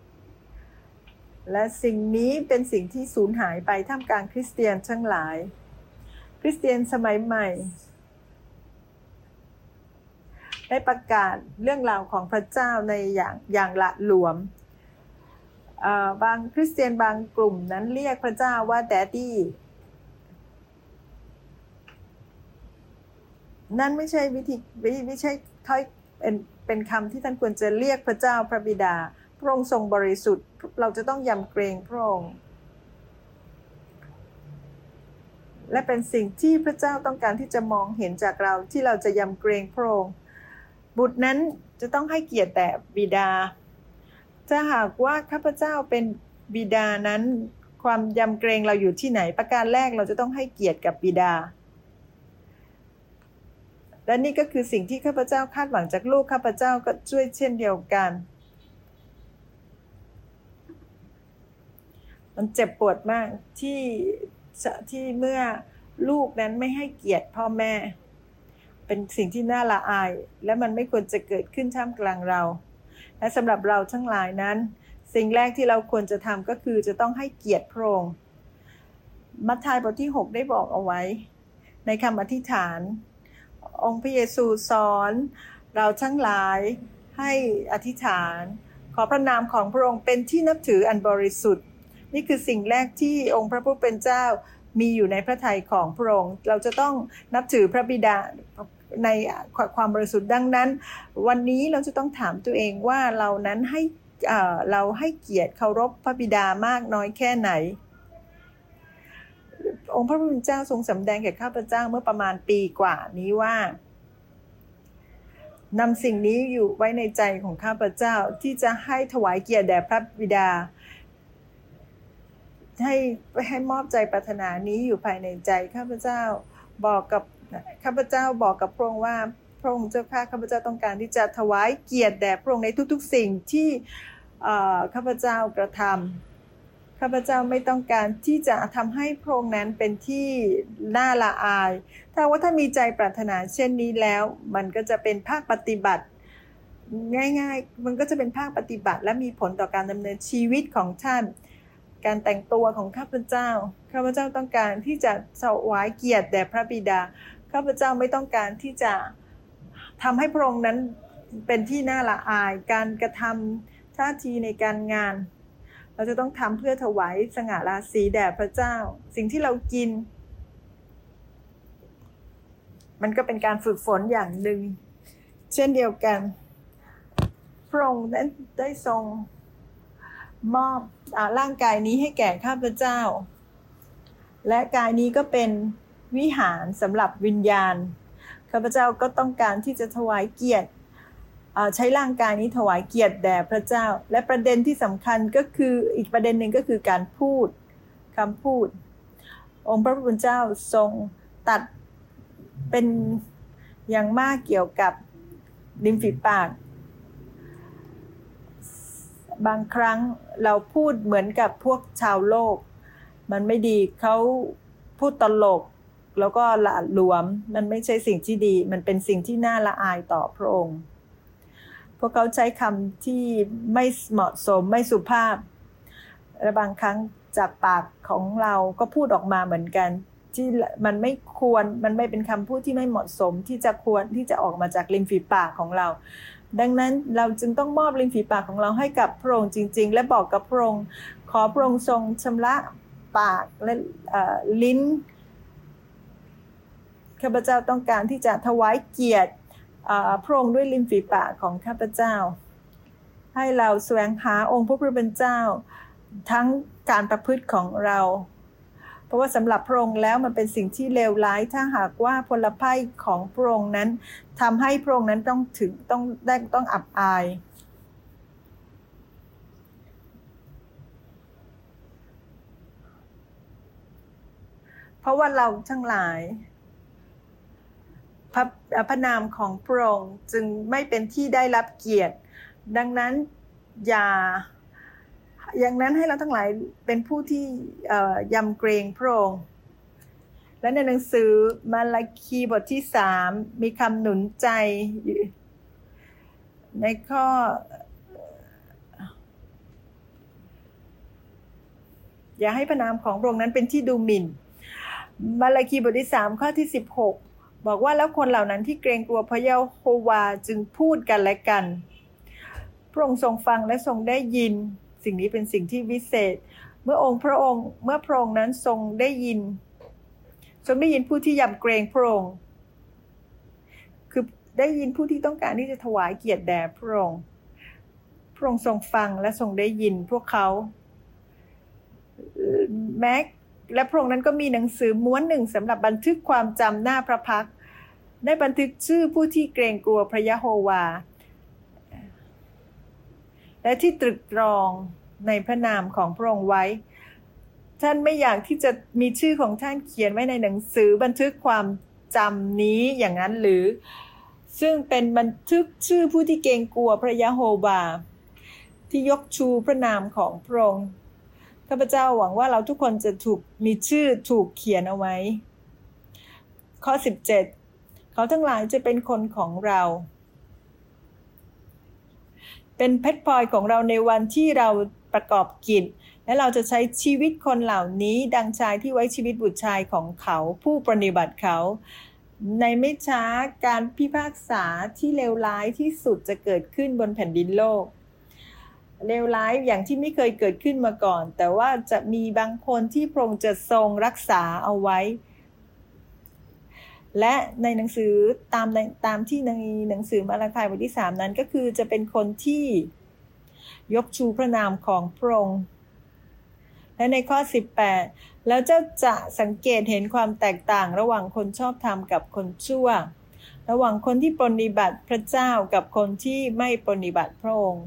Speaker 1: และสิ่งนี้เป็นสิ่งที่สูญหายไปท่ามกลางคริสเตียนทั้งหลายคริสเตียนสมัยใหม่ได้ประกาศเรื่องราวของพระเจ้าในอย่างละหลวมบางคริสเตียนบางกลุ่มนั้นเรียกพระเจ้าว่าแดดดี้นั่นไม่ใช่วิธีไม่ใช่ถ้อยเป็นคำที่ท่านควรจะเรียกพระเจ้าพระบิดาพระองค์ทรงบริสุทธิ์เราจะต้องยำเกรงพระองค์และเป็นสิ่งที่พระเจ้าต้องการที่จะมองเห็นจากเราที่เราจะยำเกรงพระองค์บุตรนั้นจะต้องให้เกียรติแต่บิดาถ้าหากว่าข้าพเจ้าเป็นบิดานั้นความยำเกรงเราอยู่ที่ไหนประการแรกเราจะต้องให้เกียรติกับบิดาและนี่ก็คือสิ่งที่ข้าพเจ้าคาดหวังจากลูกข้าพเจ้าก็ช่วยเช่นเดียวกันมันเจ็บปวดมากที่เมื่อลูกนั้นไม่ให้เกียรติพ่อแม่เป็นสิ่งที่น่าละอายและมันไม่ควรจะเกิดขึ้นท่ามกลางเราและสำหรับเราทั้งหลายนั้นสิ่งแรกที่เราควรจะทำก็คือจะต้องให้เกียรติพระองค์มัทธิวบทที่6ได้บอกเอาไว้ในคำอธิษฐานองค์พระเยซูสอนเราทั้งหลายให้อธิษฐานขอพระนามของพระองค์เป็นที่นับถืออันบริสุทธิ์นี่คือสิ่งแรกที่องค์พระผู้เป็นเจ้ามีอยู่ในพระทัยของพระองค์เราจะต้องนับถือพระบิดาในความบริสุทธิ์ดังนั้นวันนี้เราจะต้องถามตัวเองว่าเรานั้นเราให้เกียรติเคารพพระบิดามากน้อยแค่ไหนองค์พระผู้เป็นเจ้าทรงสำแดงแก่ข้าพเจ้าเมื่อประมาณปีกว่านี้ว่านำสิ่งนี้อยู่ไว้ในใจของข้าพเจ้าที่จะให้ถวายเกียรติแด่พระบิดาให้มอบใจปรารถนานี้อยู่ภายในใจข้าพเจ้าบอกกับพระองค์ว่าพระองค์เจ้าข้าพเจ้าต้องการที่จะถวายเกียรติแด่พระองค์ในทุกๆสิ่งที่ข้าพเจ้ากระทำข้าพเจ้าไม่ต้องการที่จะทำให้พระองค์นั้นเป็นที่น่าละอายถ้าว่าท่านมีใจปรารถนาเช่นนี้แล้วมันก็จะเป็นภาคปฏิบัติง่ายๆมันก็จะเป็นภาคปฏิบัติและมีผลต่อการดำเนินชีวิตของท่านการแต่งตัวของข้าพเจ้าต้องการที่จะถวายเกียรติแด่พระบิดาข้าพเจ้าไม่ต้องการที่จะทำให้พระองค์นั้นเป็นที่น่าละอายการกระทำท่าทีในการงานเราจะต้องทำเพื่อถวายสง่าราศีแด่พระเจ้าสิ่งที่เรากินมันก็เป็นการฝึกฝนอย่างหนึ่งเช่นเดียวกันพระองค์นั้นได้ทรงมอบร่างกายนี้ให้แก่ข้าพเจ้าและกายนี้ก็เป็นวิหารสำหรับวิญญาณข้าพเจ้าก็ต้องการที่จะถวายเกียรติใช้ร่างกายนี้ถวายเกียรติแด่พระเจ้าและประเด็นที่สำคัญก็คืออีกประเด็นหนึ่งก็คือการพูดคำพูดองค์พระผู้เป็นเจ้าทรงตัดเป็นอย่างมากเกี่ยวกับริมฝีปากบางครั้งเราพูดเหมือนกับพวกชาวโลกมันไม่ดีเขาพูดตลกแล้วก็ละหลวมมันไม่ใช่สิ่งที่ดีมันเป็นสิ่งที่น่าละอายต่อพระองค์พวกเขาใช้คำที่ไม่เหมาะสมไม่สุภาพและบางครั้งจากปากของเราก็พูดออกมาเหมือนกันที่มันไม่ควรมันไม่เป็นคำพูดที่ไม่เหมาะสมที่จะควรที่จะออกมาจากริมฝีปากของเราดังนั้นเราจึงต้องมอบริมฝีปากของเราให้กับพระองค์จริงๆและบอกกับพระองค์ขอพระองค์ทรงชำระปากและลิ้นข้าพเจ้าต้องการที่จะถวายเกียรติพระองค์ด้วยริมฝีปากของข้าพเจ้าให้เราแสวงหาองค์พระผู้เป็นเจ้าทั้งการประพฤติของเราเพราะว่าสำหรับพระองค์แล้วมันเป็นสิ่งที่เลวร้ายถ้าหากว่าพลภัยของพระองค์นั้นทำให้พระองค์นั้นต้องอับอายเพราะว่าเราทั้งหลายพระนามของพระองค์จึงไม่เป็นที่ได้รับเกียรติดังนั้นอย่างนั้นให้เราทั้งหลายเป็นผู้ที่ยำเกรงพระองค์และในหนังสือมาลาคีบทที่3มีคำหนุนใจในข้ออย่าให้พระนามของพระองค์นั้นเป็นที่ดูหมิ่นมาลาคีบทที่3ข้อที่16บอกว่าแล้วคนเหล่านั้นที่เกรงกลัวพระยะโฮวาจึงพูดกันและกันพระองค์ทรงฟังและทรงได้ยินสิ่งนี้เป็นสิ่งที่วิเศษเมื่อพระองค์นั้นทรงได้ยินผู้ที่ยำเกรงพระองค์ได้ยินผู้ที่ต้องการที่จะถวายเกียรติแด่พระองค์พระองค์ทรงฟังและทรงได้ยินพวกเขาแม้และพระองค์นั้นก็มีหนังสือม้วนหนึ่งสำหรับบันทึกความจำหน้าพระพักตร์ได้บันทึกชื่อผู้ที่เกรงกลัวพระยะโฮวาและที่ตรึกตรองในพระนามของพระองค์ไว้ท่านไม่อยากที่จะมีชื่อของท่านเขียนไว้ในหนังสือบันทึกความจำนี้อย่างนั้นหรือซึ่งเป็นบันทึกชื่อผู้ที่เกรงกลัวพระยะโฮวาที่ยกชูพระนามของพระองค์ข้าพเจ้าหวังว่าเราทุกคนจะมีชื่อถูกเขียนเอาไว้ข้อ17เขาทั้งหลายจะเป็นคนของเราเป็นเพชรพลอยของเราในวันที่เราประกอบกิจและเราจะใช้ชีวิตคนเหล่านี้ดังชายที่ไว้ชีวิตบุตรชายของเขาผู้ปฏิบัติเขาในไม่ช้าการพิพากษาที่เลวร้ายที่สุดจะเกิดขึ้นบนแผ่นดินโลกเลวร้ายอย่างที่ไม่เคยเกิดขึ้นมาก่อนแต่ว่าจะมีบางคนที่พระองค์จะทรงรักษาเอาไว้และในหนังสือตามที่ในหนังสือมาระคายบทที่3นั้นก็คือจะเป็นคนที่ยกชูพระนามของพระองค์และในข้อ18แล้วเจ้าจะสังเกตเห็นความแตกต่างระหว่างคนชอบธรรมกับคนชั่วระหว่างคนที่ปฏิบัติพระเจ้ากับคนที่ไม่ปฏิบัติพระองค์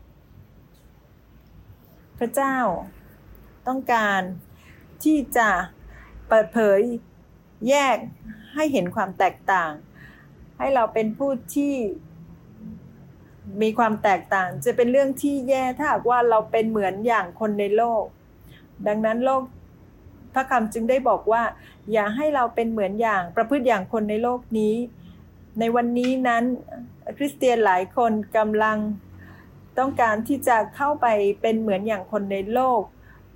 Speaker 1: พระเจ้าต้องการที่จะเปิดเผยแยกให้เห็นความแตกต่างให้เราเป็นผู้ที่มีความแตกต่างจะเป็นเรื่องที่แย่ถ้าหากว่าเราเป็นเหมือนอย่างคนในโลกดังนั้นโลกพระคำจึงได้บอกว่าอย่าให้เราเป็นเหมือนอย่างประพฤติอย่างคนในโลกนี้ในวันนี้นั้นคริสเตียนหลายคนกำลังต้องการที่จะเข้าไปเป็นเหมือนอย่างคนในโลก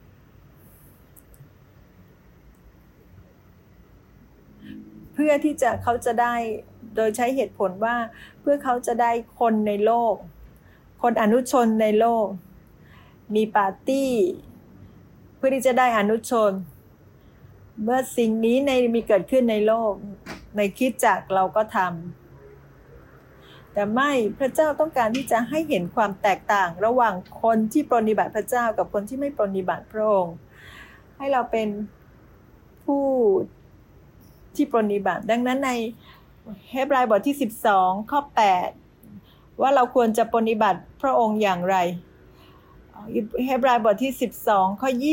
Speaker 1: เพื่อที่เขาจะได้โดยใช้เหตุผลว่าเพื่อเขาจะได้คนในโลกคนอนุชนในโลกมีปาร์ตี้เพื่อที่จะได้อนุชนเมื่อสิ่งนี้มีเกิดขึ้นในโลกในคริสตจักรเราก็ทำแต่ไม่พระเจ้าต้องการที่จะให้เห็นความแตกต่างระหว่างคนที่ปฏิบัติพระเจ้ากับคนที่ไม่ปฏิบัติพระองค์ให้เราเป็นผู้ที่ปฏิบัติดังนั้นในเฮบรายบทที่12ข้อ8ว่าเราควรจะปฏิบัติพระองค์อย่างไรเฮบรายบทที่12ข้อ28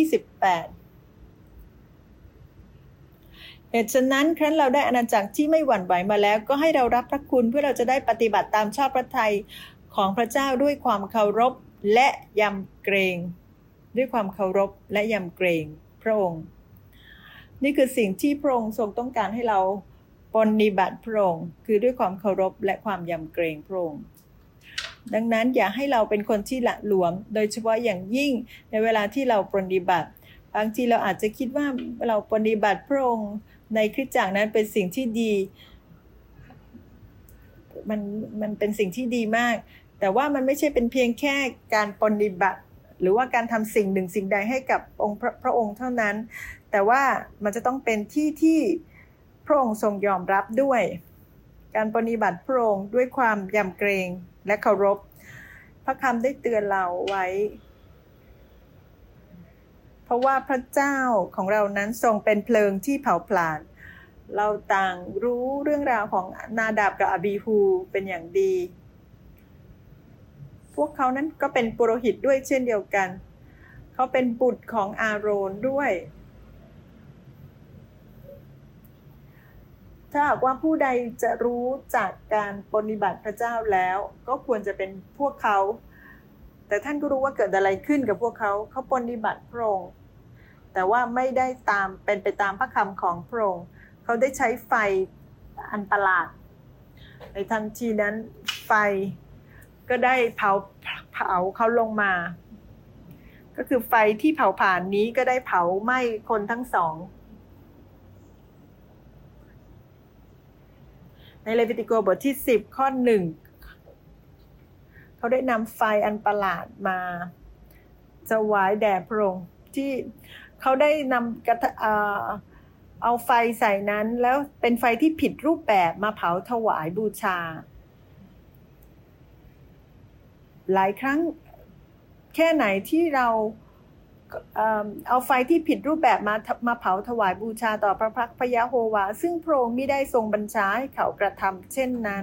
Speaker 1: เหตุฉะนั้นครั้นเราได้อาณาจักรที่ไม่หวั่นไหวมาแล้วก็ให้เรารับพระคุณเพื่อเราจะได้ปฏิบัติตามชอบพระทัยของพระเจ้าด้วยความเคารพและยำเกรงด้วยความเคารพและยำเกรงพระองค์นี่คือสิ่งที่พระองค์ทรงต้องการให้เราปฏิบัติพระองค์คือด้วยความเคารพและความยำเกรงพระองค์ดังนั้นอย่าให้เราเป็นคนที่ละหลวมโดยเฉพาะอย่างยิ่งในเวลาที่เราปฏิบัติบางทีเราอาจจะคิดว่าเราปฏิบัติพระองค์ในคริสตจักรนั้นเป็นสิ่งที่ดีมันเป็นสิ่งที่ดีมากแต่ว่ามันไม่ใช่เป็นเพียงแค่การปฏิบัติหรือว่าการทำสิ่งหนึ่งสิ่งใดให้กับองค์พระองค์เท่านั้นแต่ว่ามันจะต้องเป็นที่พระองค์ทรงยอมรับด้วยการปฏิบัติพระองค์ด้วยความยำเกรงและเคารพพระคำได้เตือนเราไว้เพราะว่าพระเจ้าของเรานั้นทรงเป็นเพลิงที่เผาผลาญเราต่างรู้เรื่องราวของนาดาบกับอบีฮูเป็นอย่างดีพวกเขานั้นก็เป็นปุโรหิตด้วยเช่นเดียวกันเขาเป็นบุตรของอาโรนด้วยถ้าหากว่าผู้ใดจะรู้จากการปฏิบัติพระเจ้าแล้วก็ควรจะเป็นพวกเขาแต่ท่านก็รู้ว่าเกิดอะไรขึ้นกับพวกเขาปฏิบัติพระองค์แต่ว่าไม่ได้เป็นไปตามพระคำของพระองค์เขาได้ใช้ไฟอันประหลาดในทันทีนั้นไฟก็ได้เผาเขาลงมาก็คือไฟที่เผาผลาญนี้ก็ได้เผาไหม้คนทั้งสองในเลวิติโกบทที่10ข้อ1เขาได้นำไฟอันประหลาดมาถวายแด่พระองค์ที่เขาได้นำเอาไฟใส่นั้นแล้วเป็นไฟที่ผิดรูปแบบมาเผาถวายบูชาหลายครั้งแค่ไหนที่เราเอาไฟที่ผิดรูปแบบมาเผาถวายบูชาต่อพระพักพระยะโฮวาซึ่งพระองค์ไม่ได้ทรงบัญชาให้เขากระทำเช่นนั้น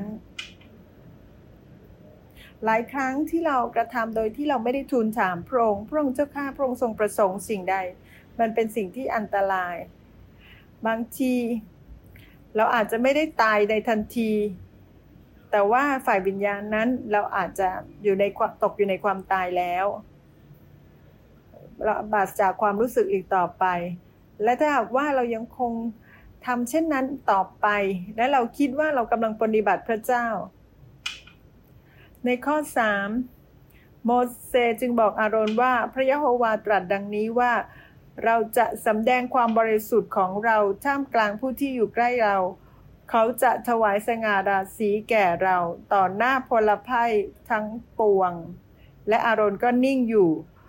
Speaker 1: หลายครั้งที่เรากระทำโดยที่เราไม่ได้ทูลถามพระองค์เจ้าข้าพระองค์ทรงประสงค์สิ่งใดมันเป็นสิ่งที่อันตรายบางทีเราอาจจะไม่ได้ตายในทันทีแต่ว่าฝ่ายวิญญาณนั้นเราอาจจะตกอยู่ในความตายแล้วเราบาดจากความรู้สึกอีกต่อไปและถ้าหากว่าเรายังคงทำเช่นนั้นต่อไปและเราคิดว่าเรากำลังปฏิบัติพระเจ้าในข้อ3โมเสสจึงบอกอาโรนว่าพระยะโฮวาตรัสดังนี้ว่าเราจะสำแดงความบริสุทธิ์ของเราท่ามกลางผู้ที่อยู่ใกล้เราเขาจะถวายสง่าราศีแก่เราต่อหน้าพลภัยทั้งปวงและอาโรนก็นิ่งอยู่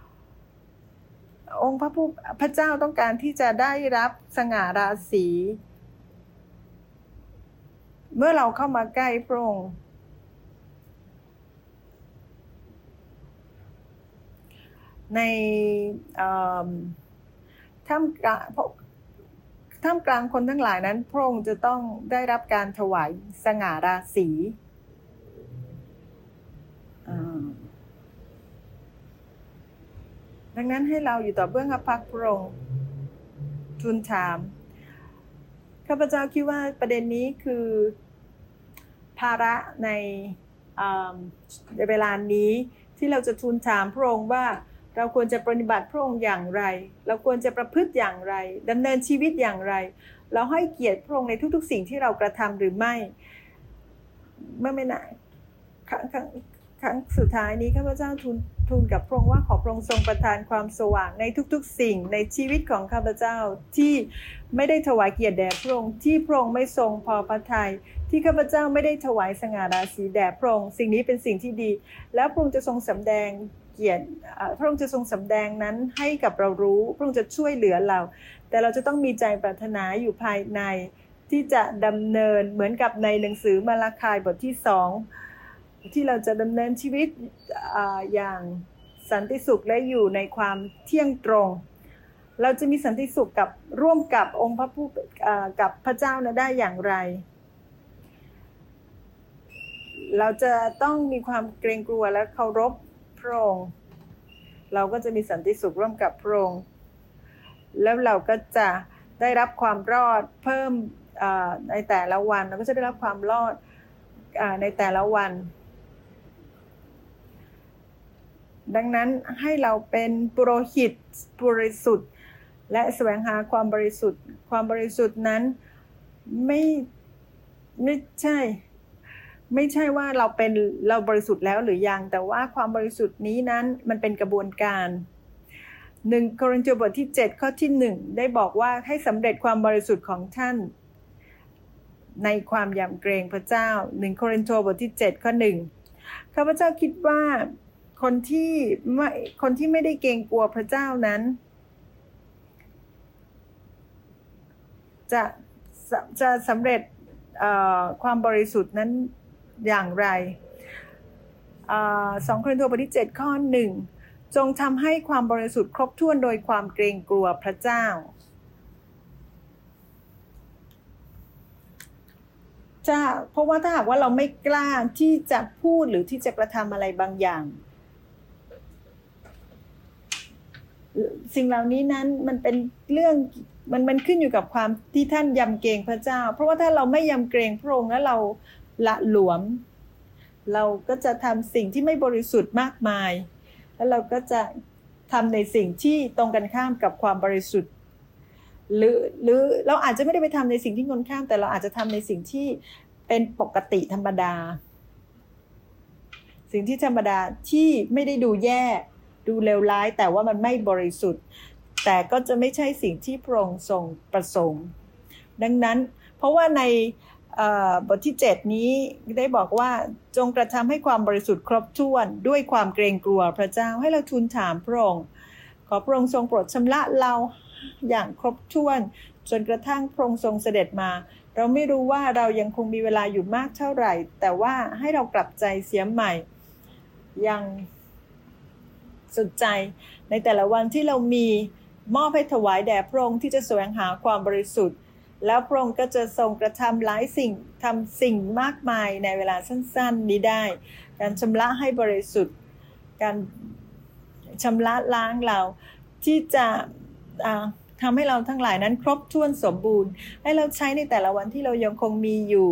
Speaker 1: องค์พระเจ้าต้องการที่จะได้รับสง่าราศีเมื่อเราเข้ามาใกล้พระองค์ในท่ามกลางคนทั้งหลายนั้นพระองค์จะต้องได้รับการถวายสง่าราศีดังนั้นให้เราอยู่ต่อเบื้องพระพักตร์พระองค์ทูลถามข้าพเจ้าคิดว่าประเด็นนี้คือภาระในเวลานี้ที่เราจะทูลถามพระองค์ว่าเราควรจะปฏิบัติพระองค์อย่างไรเราควรจะประพฤติอย่างไรดำเนินชีวิตอย่างไรเราให้เกียรติพระองค์ในทุกๆสิ่งที่เรากระทำหรือไม่เมื่อไม่นานครั้งสุดท้ายนี้ข้าพเจ้าทูลกับพระองค์ว่าขอพระองค์ทรงประทานความสว่างในทุกๆสิ่งในชีวิตของข้าพเจ้าที่ไม่ได้ถวายเกียรติแด่พระองค์ที่พระองค์ไม่ทรงพอพระทัยที่ข้าพเจ้าไม่ได้ถวายสง่าราศีแด่พระองค์สิ่งนี้เป็นสิ่งที่ดีแล้วพระองค์จะทรงสำแดงเกียรติพระองค์จะทรงสำแดงนั้นให้กับเรารู้พระองค์จะช่วยเหลือเราแต่เราจะต้องมีใจปรารถนาอยู่ภายในที่จะดำเนินเหมือนกับในหนังสือมาลาคีบทที่2ที่เราจะดำเนินชีวิตอย่างสันติสุขและอยู่ในความเที่ยงตรงเราจะมีสันติสุขกับร่วมกับองค์พระผู้กับพระเจ้าได้อย่างไรเราจะต้องมีความเกรงกลัวและเคารพพระองค์เราก็จะมีสันติสุขร่วมกับพระองค์แล้วเราก็จะได้รับความรอดเพิ่มในแต่ละวันเราก็จะได้รับความรอดในแต่ละวันดังนั้นให้เราเป็นปุโรหิตบริสุทธิ์และแสวงหาความบริสุทธิ์นั้นไม่ใช่ว่าเราบริสุทธิ์แล้วหรือยังแต่ว่าความบริสุทธิ์นี้นั้นมันเป็นกระบวนการ1 โครินธ์บทที่7ข้อที่1ได้บอกว่าให้สำเร็จความบริสุทธิ์ของท่านในความยำเกรงพระเจ้า1 โครินธ์บทที่7ข้อ1ข้าพเจ้าคิดว่าคนที่ไม่ได้เกรงกลัวพระเจ้านั้นจะสำเร็จความบริสุทธิ์นั้นอย่างไร2 โครินธ์บทที่7ข้อ1จงทำให้ความบริสุทธิ์ครบถ้วนโดยความเกรงกลัวพระเจ้าเพราะว่าถ้าหากว่าเราไม่กล้าที่จะพูดหรือที่จะกระทำอะไรบางอย่างสิ่งเหล่านี้นั้นมันเป็นเรื่องมันขึ้นอยู่กับความที่ท่านยำเกรงพระเจ้าเพราะว่าถ้าเราไม่ยำเกรงพระองค์แล้วเราละหลวมเราก็จะทำสิ่งที่ไม่บริสุทธิ์มากมายแล้วเราก็จะทำในสิ่งที่ตรงกันข้ามกับความบริสุทธิ์หรือเราอาจจะไม่ได้ไปทำในสิ่งที่ตรงกันข้ามแต่เราอาจจะทำในสิ่งที่เป็นปกติธรรมดาสิ่งที่ธรรมดาที่ไม่ได้ดูแย่ดูเลวร้ายแต่ว่ามันไม่บริสุทธิ์แต่ก็จะไม่ใช่สิ่งที่พระองค์ทรงประสงค์ดังนั้นเพราะว่าในบทที่7นี้ได้บอกว่าจงกระทำให้ความบริสุทธิ์ครบถ้วนด้วยความเกรงกลัวพระเจ้าให้เราทูลถามพระองค์ขอพระองค์ทรงโปรดชำระเราอย่างครบถ้วนจนกระทั่งพระองค์ทรงเสด็จมาเราไม่รู้ว่าเรายังคงมีเวลาอยู่มากเท่าไหร่แต่ว่าให้เรากลับใจเสียใหม่อย่างสุดใจในแต่ละวันที่เรามีมอบให้ถวายแด่พระองค์ที่จะแสวงหาความบริสุทธิ์แล้วพระองค์ก็จะทรงกระทำหลายสิ่งทำสิ่งมากมายในเวลาสั้นๆนี้ได้การชำระให้บริสุทธิ์การชำระล้างเราที่จะทำให้เราทั้งหลายนั้นครบถ้วนสมบูรณ์ให้เราใช้ในแต่ละวันที่เรายังคงมีอยู่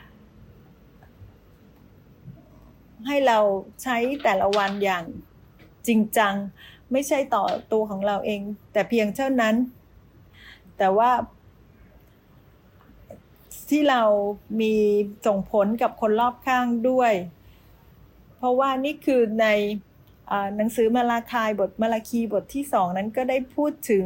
Speaker 1: ให้เราใช้แต่ละวันอย่างจริงจังไม่ใช่ต่อตัวของเราเองแต่เพียงเท่านั้นแต่ว่าที่เรามีส่งผลกับคนรอบข้างด้วยเพราะว่านี่คือในหนังสือมาลาคีบทที่2นั้นก็ได้พูดถึง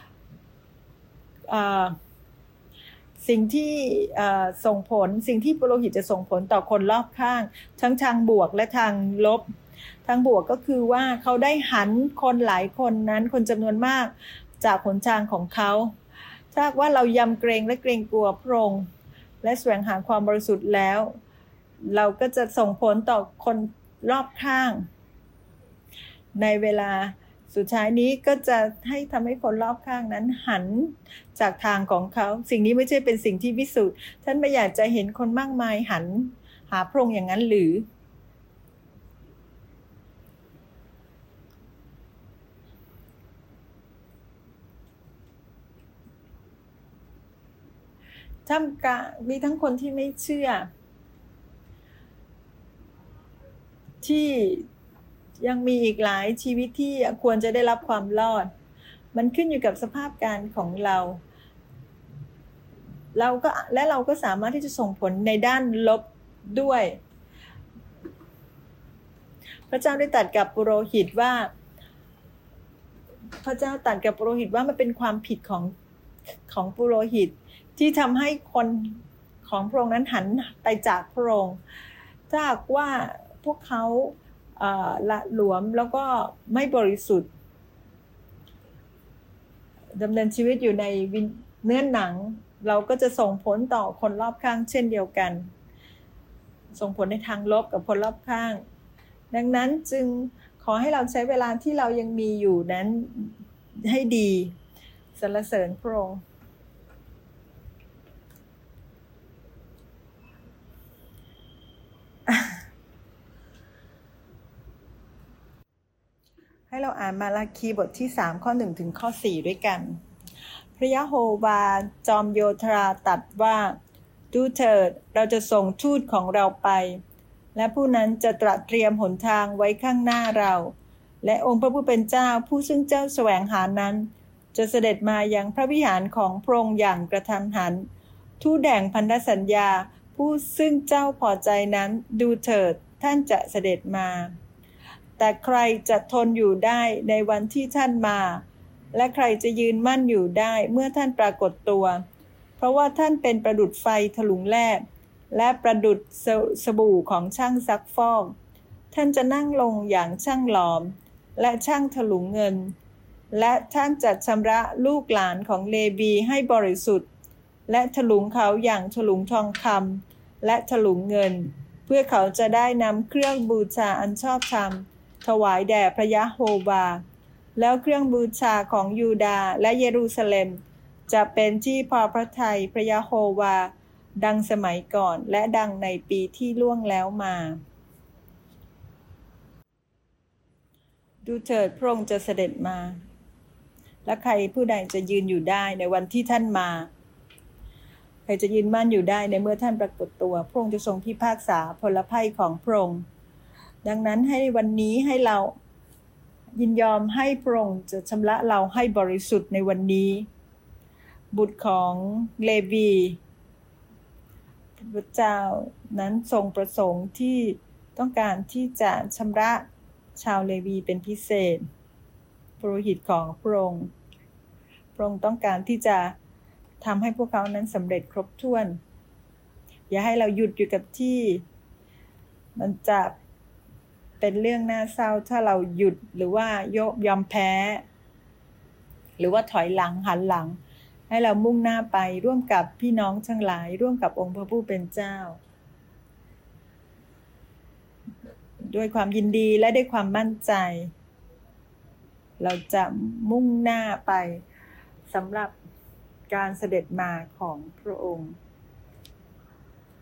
Speaker 1: สิ่งที่ส่งผลสิ่งที่ปุโรหิตจะส่งผลต่อคนรอบข้างทั้งทางบวกและทางลบทางบวกก็คือว่าเขาได้หันคนหลายคนนั้นคนจำนวนมากจากหนทางของเขาถ้าว่าเรายำเกรงและเกรงกลัวพระองค์และแสวงหาความบริสุทธิ์แล้วเราก็จะส่งผลต่อคนรอบข้างในเวลาสุดท้ายนี้ก็จะให้ทำให้คนรอบข้างนั้นหันจากทางของเขาสิ่งนี้ไม่ใช่เป็นสิ่งที่วิสุทธิ์ท่านไม่อยากจะเห็นคนมากมายหันหาพระองค์อย่างนั้นหรือมีทั้งคนที่ไม่เชื่อที่ยังมีอีกหลายชีวิตที่ควรจะได้รับความรอดมันขึ้นอยู่กับสภาพการของเราก็สามารถที่จะส่งผลในด้านลบด้วยพระเจ้าได้ตรัสกับปุโรหิตว่ามันเป็นความผิดของปุโรหิตที่ทำให้คนของพระองค์นั้นหันไปจากพระองค์ถ้าหากว่าพวกเขาละหลวมแล้วก็ไม่บริสุทธิ์ดำเนินชีวิตอยู่ในเนื้อหนังเราก็จะส่งผลต่อคนรอบข้างเช่นเดียวกันส่งผลในทางลบกับคนรอบข้างดังนั้นจึงขอให้เราใช้เวลาที่เรายังมีอยู่นั้นให้ดีสรรเสริญพระองค์ให้เราอ่านมาลาคีบทที่3ข้อ1ถึงข้อ4ด้วยกันพระยะโฮวาจอมโยธราตรัสว่าดูเถิดเราจะส่งทูตของเราไปและผู้นั้นจะตรัสเตรียมหนทางไว้ข้างหน้าเราและองค์พระผู้เป็นเจ้าผู้ซึ่งเจ้าแสวงหานั้นจะเสด็จมายังพระวิหารของพระองค์อย่างกระทันหันทูตแห่งพันธสัญญาผู้ซึ่งเจ้าพอใจนั้นดูเถิดท่านจะเสด็จมาแต่ใครจะทนอยู่ได้ในวันที่ท่านมาและใครจะยืนมั่นอยู่ได้เมื่อท่านปรากฏตัวเพราะว่าท่านเป็นประดุจไฟถลุงแลบและประดุจสบู่ของช่างซักฟอกท่านจะนั่งลงอย่างช่างหลอมและช่างถลุงเงินและท่านจะชำระลูกหลานของเลวีให้บริสุทธิ์และถลุงเขาอย่างถลุงทองคำและถลุงเงินเพื่อเขาจะได้นำเครื่องบูชาอันชอบธรรมถวายแด่พระยะโฮวาแล้วเครื่องบูชาของยูดาห์และเยรูซาเล็มจะเป็นที่พอพระทัยพระยะโฮวาดังสมัยก่อนและดังในปีที่ล่วงแล้วมาดูเถิดพระองค์จะเสด็จมาและใครผู้ใดจะยืนอยู่ได้ในวันที่ท่านมาใครจะยืนมั่นอยู่ได้ในเมื่อท่านปรากฏตัวพระองค์จะทรงพิพากษาพลภัยของพระองค์ดังนั้นให้วันนี้ให้เรายินยอมให้พระองค์จะชำระเราให้บริสุทธิ์ในวันนี้บุตรของเลวีพระเจ้านั้นทรงประสงค์ที่ต้องการที่จะชำระชาวเลวีเป็นพิเศษปุโรหิตของพระองค์ต้องการที่จะทำให้พวกเขานั้นสำเร็จครบถ้วนอย่าให้เราหยุดอยู่กับที่มันจะเป็นเรื่องน่าเศร้าถ้าเราหยุดหรือว่ายอมแพ้หรือว่าถอยหลังหันหลังให้เรามุ่งหน้าไปร่วมกับพี่น้องทั้งหลายร่วมกับองค์พระผู้เป็นเจ้าด้วยความยินดีและด้วยความมั่นใจเราจะมุ่งหน้าไปสำหรับการเสด็จมาของพระองค์